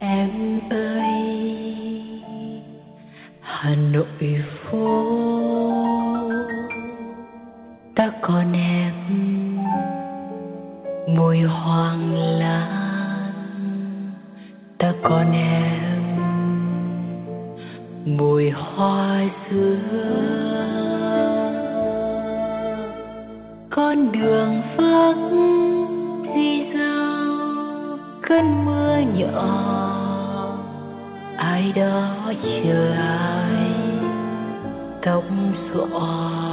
Em ơi, Hà Nội phố ta còn em mùi hoàng lan, ta còn em mùi hoa dứa. Con đường vắng di dao cơn mưa nhỏ, ai đó chờ ai tóc xõa